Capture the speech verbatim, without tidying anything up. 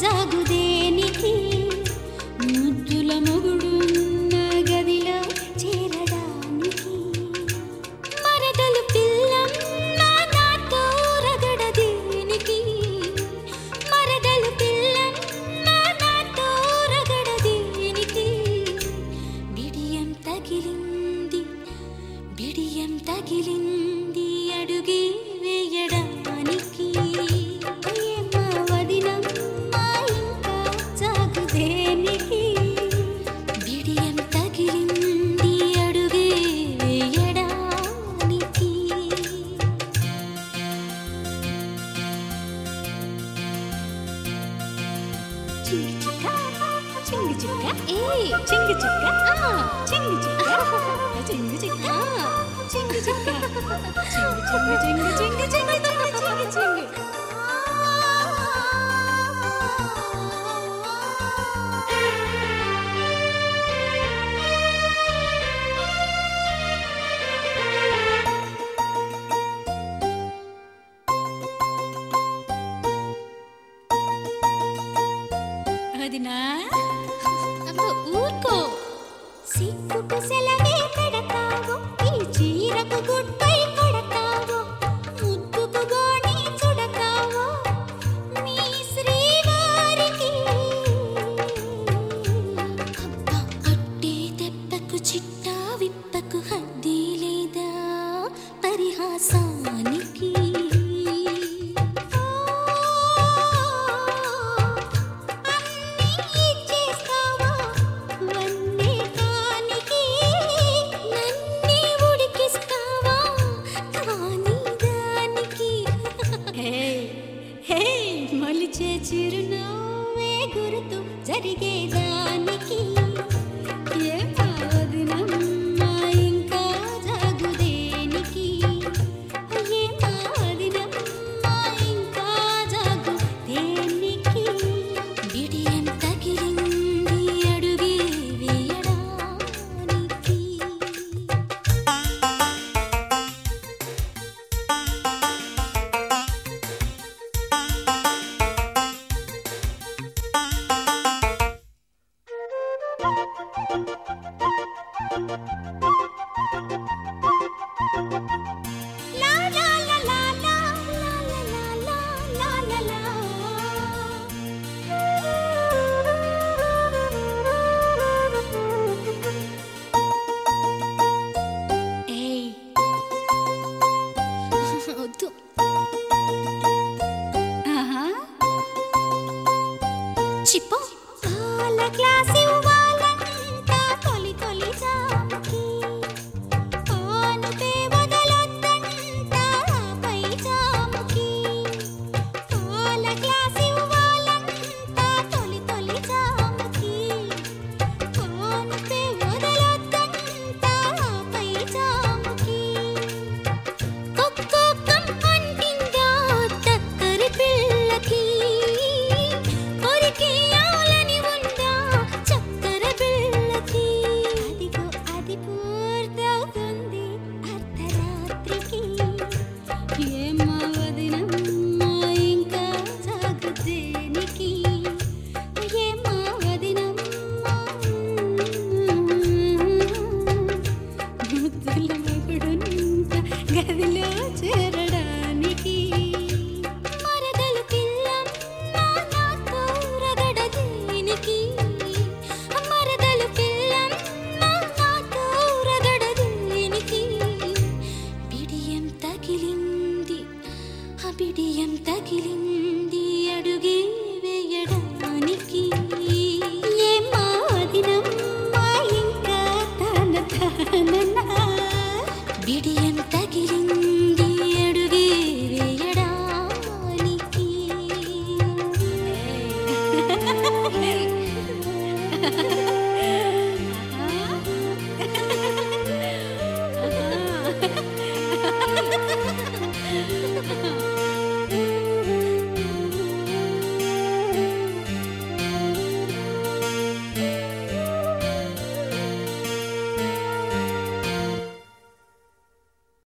జాగుదేనికి ముద్దుల మొగుడున్న గదిలో చేరడానికి మరదలు పిల్లమ్మ నాతో రగడదేనికి మరదలు పిల్లమ్మ నాతో రగడదేనికి బిడియం తగిలింది బిడియం తగిలింది అడుగే వేయడానికి ఏమ్మా వదినమ్మా ఇంకా జాగుదేనికి బిడియం తగిలింది అడుగే వేయడానికి చింగి చిక్క చింగి చిక్క ఏ చింగి చిక్క ఆ చింగి చిక్క చింగి చిక్క చింగి చిక్క చింగి చింగి చింగి చింగి చింగి చింగి చింగి అదినా అబ్బో ఊరుకో సిక్కుకు సెలవే కడతావు ఈ చీరకు గుట్టై కొడతావు ముద్దుకు గోణి చుడతావు మీ శ్రీవారికి అబ్బా అట్టే దెబ్బకు చిట్టా విప్పకు హద్ది లేదా పరిహాసానికి మలిచే చిరునవ్వే గుర్తు జరిగేదానికి ఏమ్మా వదినమ్మా ఇంకా జాగుదేనికి ఏమ్మా వదినమ్మా ఇంకా జాగుదేనికి బిడియం తగిలింది అడుగే వేయడానికి La la la la la la la la la la la. Hey. వద్దు. ఆహా. చిప్పో. పాల గ్లాస్ ఇవ్వాలంట తొలి తొలి జాముకి పానుపే వదలొద్దంట పై జాముకి పాల గ్లాస్ ఇవ్వాలంట తొలి తొలి జాముకి పానుపే వదలొద్దంట పై జాముకి కొక్కొక్కం అంటిందా చక్కరి పిల్లకి కొరికి ఆలని ఉందా చక్కర పిల్లకి అదిగో అది పూర్తవుతుంది అర్ధరాత్రికి ఏమ్మా వదినమ్మా ఇంకా జాగుదేనికి